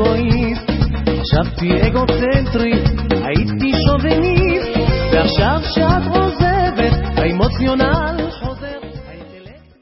אגואיסט, חשבתי אגוצנטרי, הייתי שוביניסט, ועכשיו שאת עוזבת האמוציונל